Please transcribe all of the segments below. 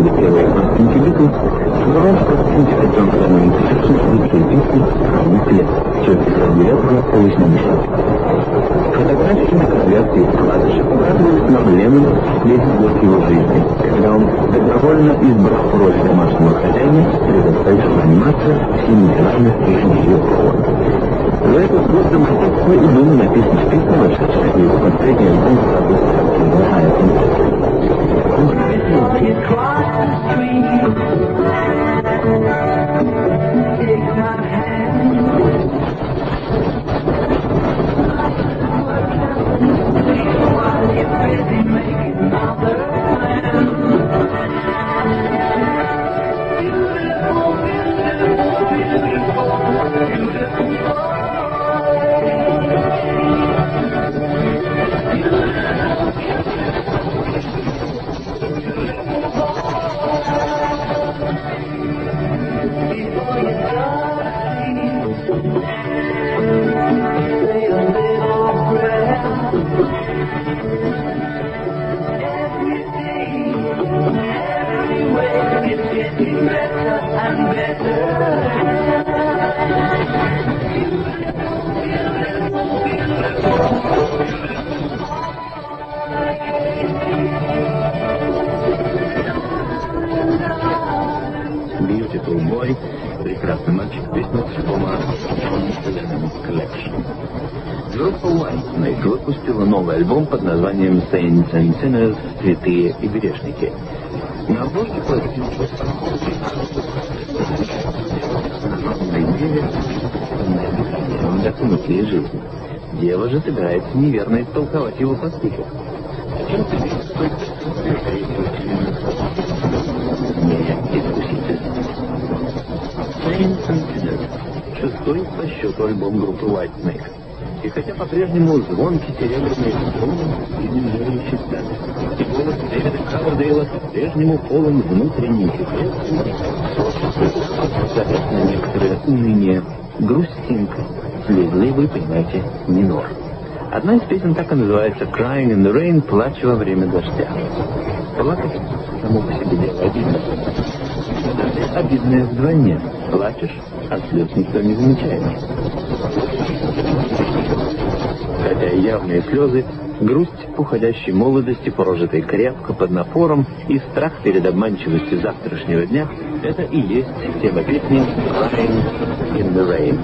были первые пластинки Битлз, собралась пластинки о Джон Леннон Коллекшн лучшие песни разных лет, с 69 по 80. Фотографии на конверте и вкладыши показывают нам Леннон весь год его жизни, когда он добровольно избрал роль домашнего хозяина, предоставившего анимацию всеми делами жизни ее пола. За этот год домостойство и было написано в песне, вошедшей в его последний альбом Beautiful Boy, прекрасный мальчик, песня с альбома John Lennon Collection. Группа Whitesnake выпустила новый альбом под названием Saints and Sinners, Святые и Грешники. На обложке пластинки на деле документные жизни. Дева же собирается неверно истолковать его поступок. О чем ты не искуситель. Saints and Sinners. Шестой по счету альбом группы Whitesnake. И хотя по-прежнему звонкий серебряный струны и нежные частоты, и голос Дэвида Ковердейла по-прежнему полон внутренней теплоты, на некоторое уныние, грустинка, слезливый, понимаете, минор. Одна из песен так и называется «Crying in the Rain» — «Плач во время дождя». Плакать само по себе дело обидно. Даже обидное вдвойне. Плачешь, а слез никто не замечает. Хотя и явные слезы, грусть уходящей молодости, прожитой крепко под напором, и страх перед обманчивостью завтрашнего дня — это и есть тема песни «Crying in the Rain».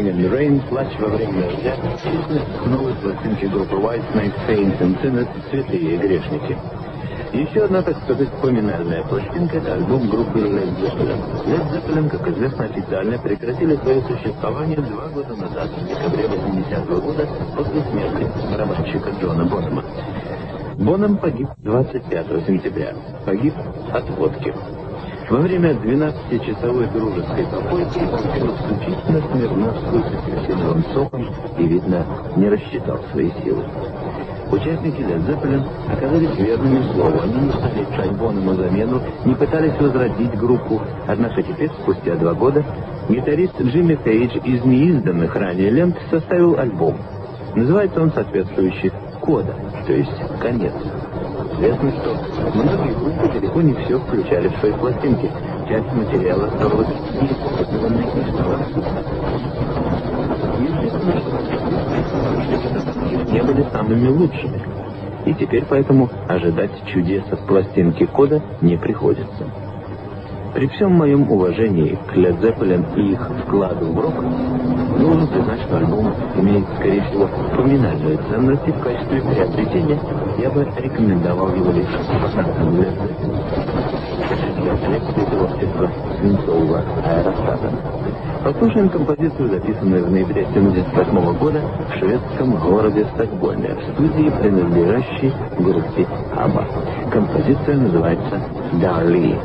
Crying in the Rain, Плач во время дождя, численность новой пластинки группы White Snake, Saints and Sinners, Святые грешники. Еще одна, так сказать, поминальная пластинка — это альбом группы Led Zeppelin. Led Zeppelin, как известно, официально прекратили свое существование 2 года назад, в декабре 80-го года, после смерти барабанщика Джона Бонема. Бонем погиб 25 сентября. Погиб от водки. Во время 12-часовой дружеской попойки он пил исключительно смирновскую с апельсиновым соком и, видно, не рассчитал свои силы. Участники Led Zeppelin оказались верными слову. Они не стали искать Бонему замену, не пытались возродить группу. Однако теперь, спустя 2 года, гитарист Джимми Пейдж из неизданных ранее лент составил альбом. Называется он соответствующий «Кода», то есть «Конец». Известно, что многие группы далеко не все включали в свои пластинки. Часть материала оставалась неиспользованной и стала не были самыми лучшими. И теперь поэтому ожидать чудес от пластинки «Кода» не приходится. При всем моем уважении к Led Zeppelin и их вкладу в рок, должен признать, что альбом имеет, скорее всего, поминальную ценность, и в качестве приобретения я бы рекомендовал его лишь фанатам Led Zeppelin. Я коллекции творчества свинцового аэростата. Послушаем композицию, записанную в ноябре 1978 года в шведском городе Стокгольме, в студии, принадлежащей группе ABBA. Композиция называется «Darlie».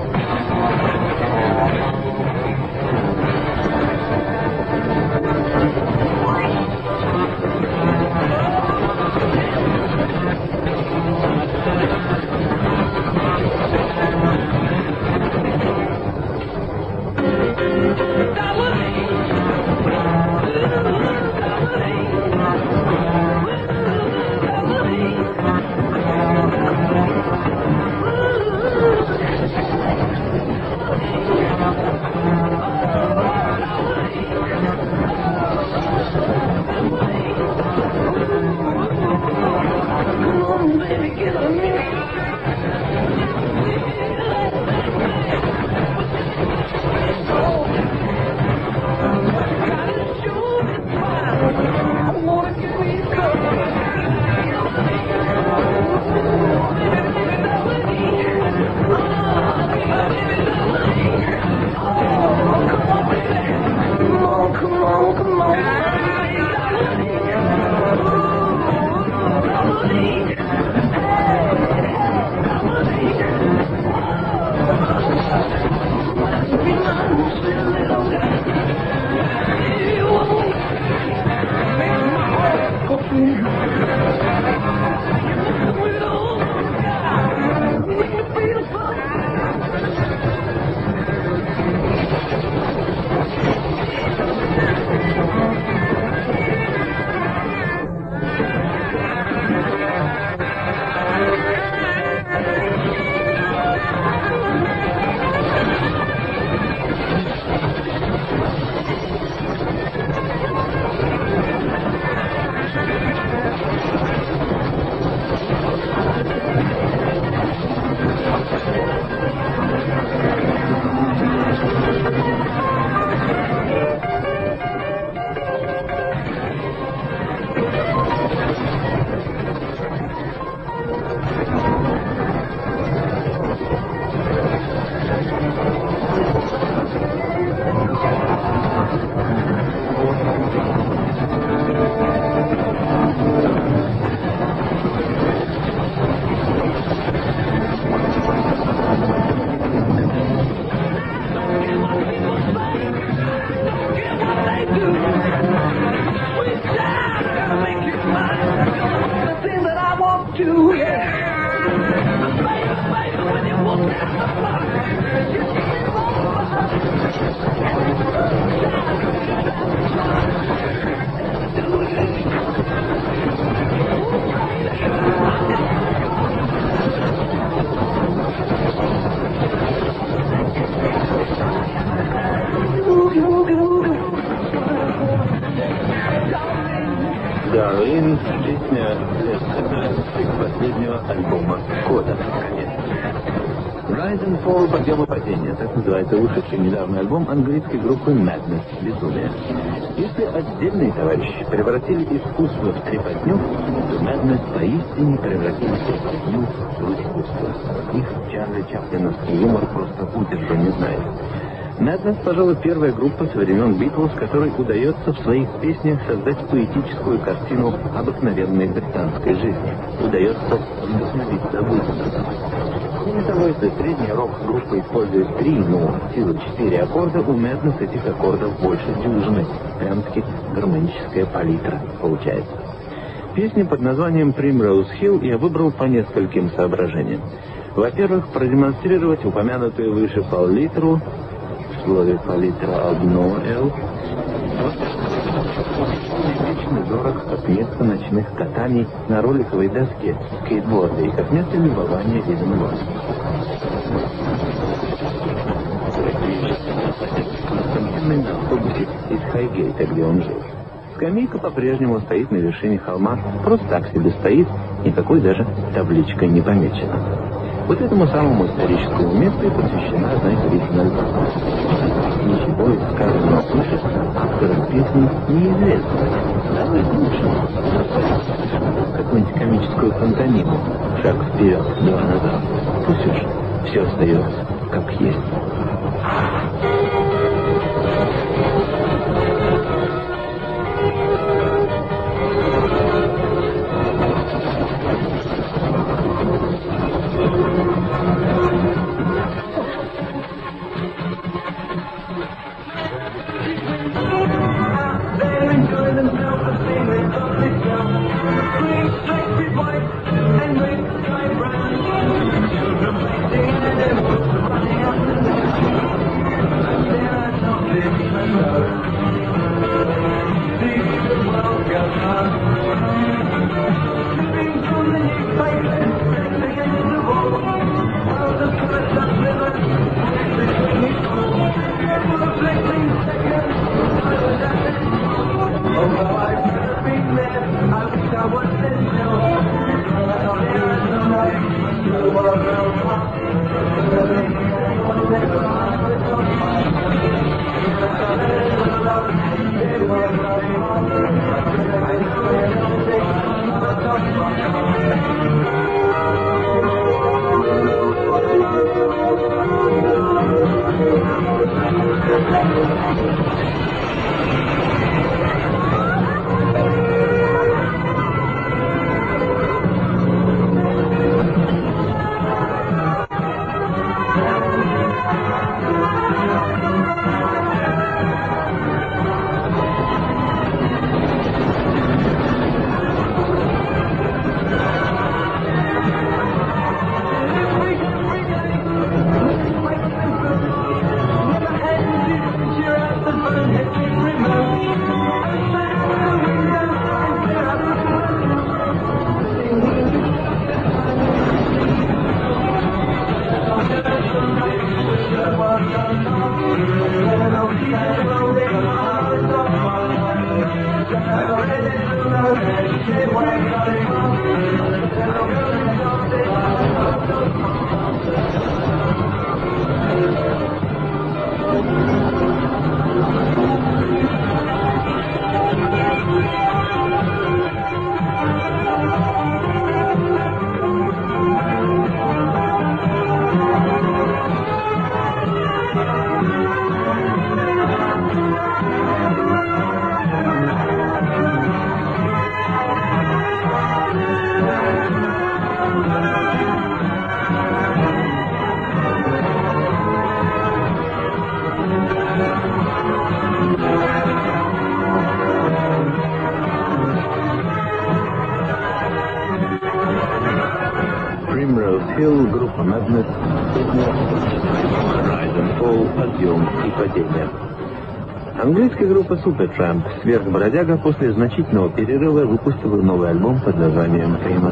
Darlene, песня Led Zeppelin из последнего альбома «Кода», конечно. Rise and Fall, подъем и падение. Так называется вышедший недавно альбом английской группы Madness, Безумие. Если отдельные товарищи превратили искусство в трепотню, то Madness поистине превратили трепотню в искусство. Их Чарли Чаплиновский юмор просто удержу не знает. Madness, пожалуй, первая группа со времен Битлз, которой удается в своих песнях создать поэтическую картину обыкновенной британской жизни. Удается вдохновить события. Кроме того, если средняя рок-группа использует 3, силы 4 аккорда, у Madness этих аккордов больше дюжины. Прям-таки гармоническая палитра получается. Песню под названием Primrose Hill я выбрал по нескольким соображениям. Во-первых, продемонстрировать упомянутую выше палитру. В слове палитра одно «Л». Вечно дорог от места ночных катаний на роликовой доске, скейтборде и как место любования видом моря. Константин на автобусе из Хайгейта, где он жил. Скамейка по-прежнему стоит на вершине холма, просто так себе стоит, никакой даже табличкой не помечена. Вот этому самому историческому месту и посвящена одна песня альбома. Ничего из сказанного слышит автором песни неизвестно. Давай лучше. Какую-нибудь комическую пантомиму. Шаг вперед, два назад. Пусть уж все остается как есть. Группа Madness, Rise and Fall, подъем и падение. Английская группа Supertramp, сверхбродяга, после значительного перерыва выпустила новый альбом под названием Famous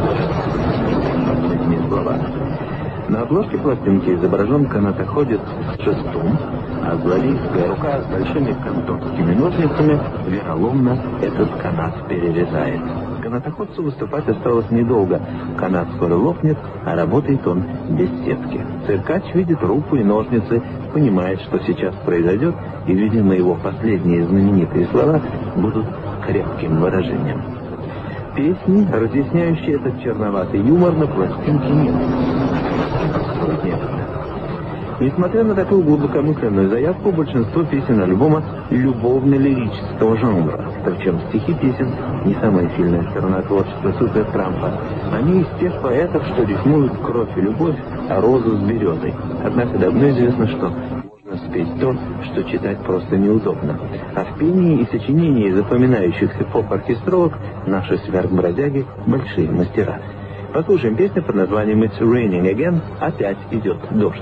Rock. На обложке пластинки изображен канатоходец с шестом, а злодейская рука с большими конторскими ножницами вероломно этот канат перерезает. Канатоходцу выступать осталось недолго. Канат скоро лопнет, а работает он без сетки. Циркач видит рупу и ножницы, понимает, что сейчас произойдет, и, видимо, его последние знаменитые слова будут крепким выражением. Песни, разъясняющие этот черноватый юмор, на пластинке нет. Несмотря на такую глубокомысленную заявку, большинство песен альбома любовно-лирического жанра. Причем стихи песен не самая сильная сторона творчества Супертрампа. Они из тех поэтов, что рифмуют кровь и любовь, а розу с березой. Однако давно известно, что можно спеть то, что читать просто неудобно. А в пении и сочинении запоминающихся поп-оркестровок наши сверхбродяги — большие мастера. Послушаем песню под названием «It's Raining Again». Опять идет дождь.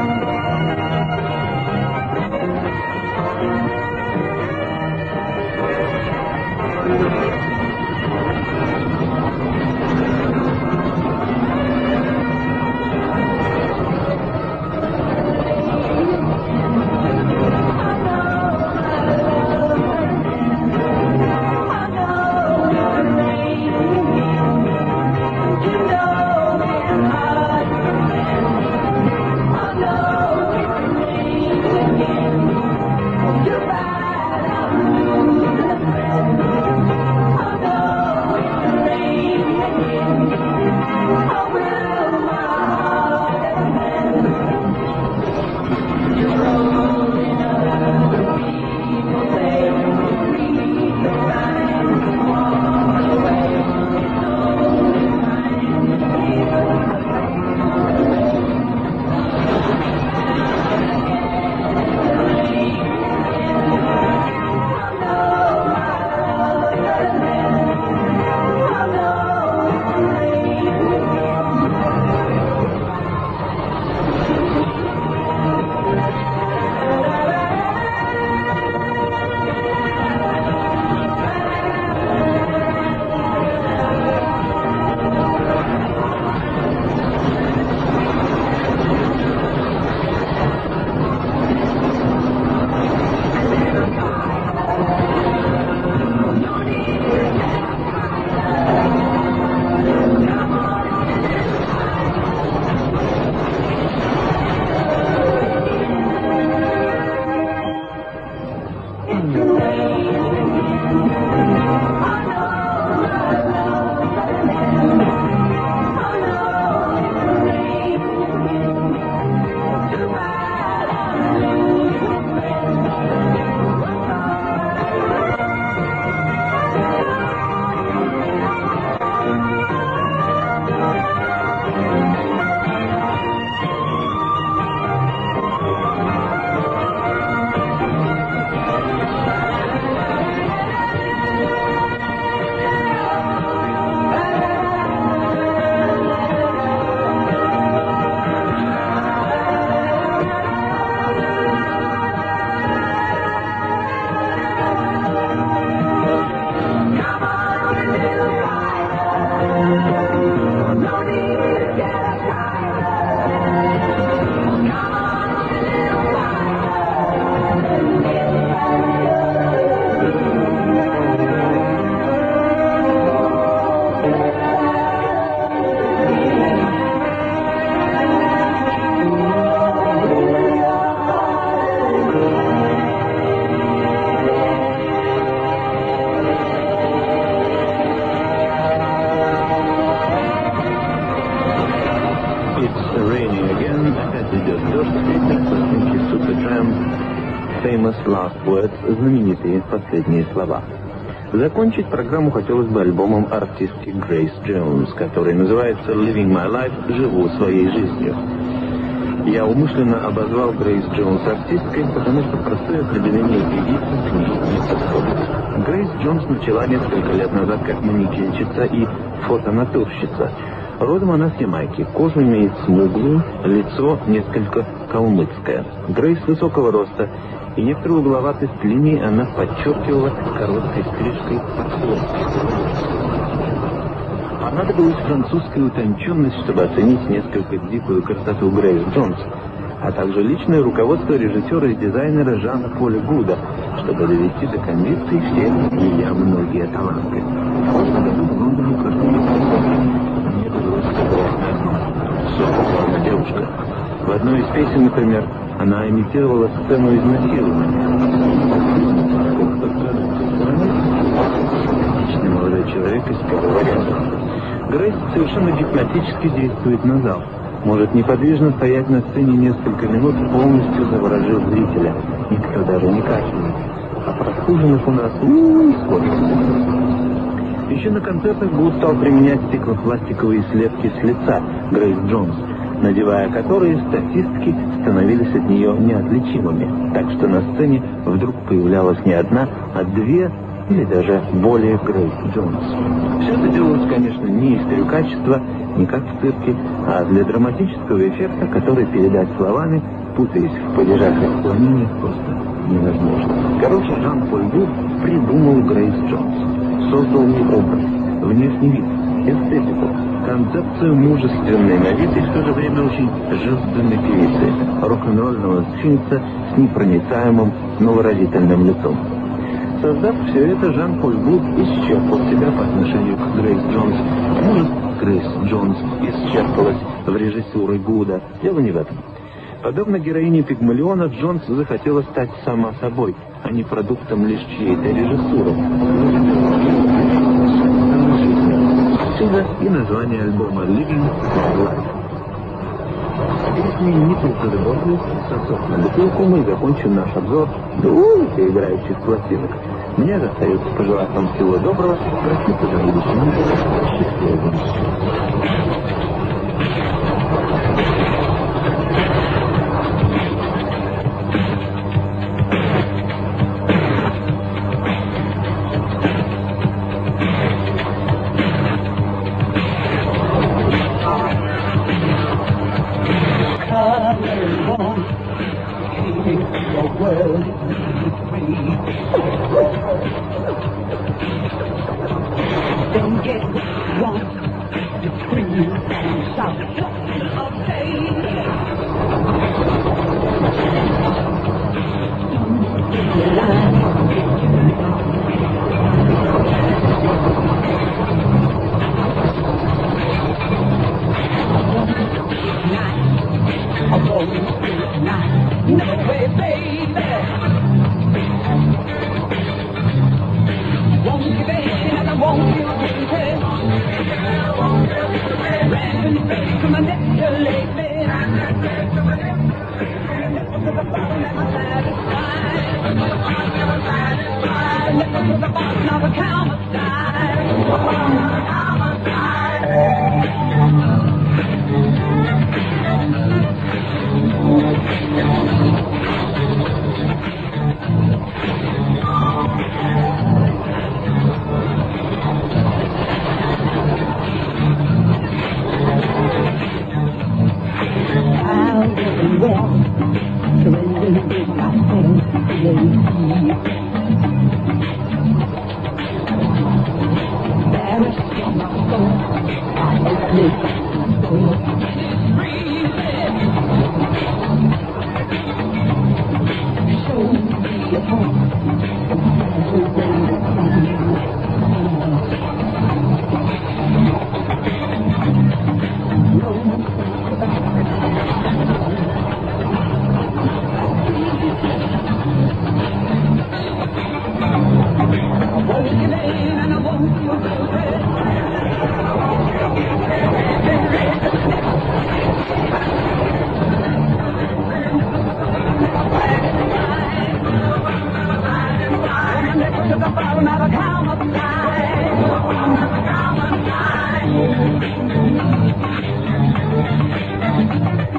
Famous Last Words, знаменитые последние слова. Закончить программу хотелось бы альбомом артистки Грейс Джонс, который называется «Living My Life» — «Живу своей жизнью». Я умышленно обозвал Грейс Джонс артисткой, потому что простое определение певицы к ней не подходит. Грейс Джонс начала несколько лет назад как манекенщица и фотонатурщица. Родом она с Ямайки, кожу имеет смуглую, лицо несколько калмыцкое. Грейс высокого роста, и некоторую угловатость линий она подчеркивала короткой стрижкой под хвост. Понадобилась французская утонченность, чтобы оценить несколько дикую красоту Грейс Джонс, а также личное руководство режиссера и дизайнера Жана Поля Гуда, чтобы довести до кондиции все ее многие таланты. В прошлом году в Лондоне девушка. В одной из песен, например, она имитировала сцену изнасилования. Отличный молодой человек из первого ряда. Грейс совершенно гипнотически действует на зал. Может неподвижно стоять на сцене несколько минут, полностью заворожив зрителя. Никто даже не кашляет. А простуженных у нас сколько. Еще на концертах Гуд стал применять стеклопластиковые слепки с лица Грейс Джонс, надевая которые статистки становились от нее неотличимыми, так что на сцене вдруг появлялась не одна, а две или даже более Грейс Джонс. Все это делалось, конечно, не из трюкачества, не как в цирке, а для драматического эффекта, который передать словами, путаясь в падежах и отклонениях, просто невозможно. Короче, Жан-Поль Гуд придумал Грейс Джонс, создал ей образ, внешний вид, эстетику, концепцию мужественной на вид и в то же время очень женственной певицы, рок-н-ролльного сфинкса с непроницаемым, но выразительным лицом. Создав все это, Жан-Поль Гуд исчерпал себя по отношению к Грейс Джонс. Может, Грейс Джонс исчерпалась в режиссуре Гуда. Дело не в этом. Подобно героине Пигмалиона, Джонс захотела стать сама собой, а не продуктом лишь чьей-то режиссуры. Отсюда и название альбома «Living Life». Песни «Ниппл Дорогой», «Сосок на бутылку» мы закончим наш обзор играющих пластинок. Мне же остается пожелать вам всего доброго, простите за будущее, счастливого. Don't get one, two, three, and shout of pain. No way, baby. Won't give in and I won't give in. Rapping back to my neck lately. Never to the bottom, never satisfied. Never to the bottom, never count a side.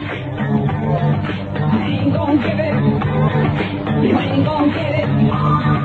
You ain't gonna get it.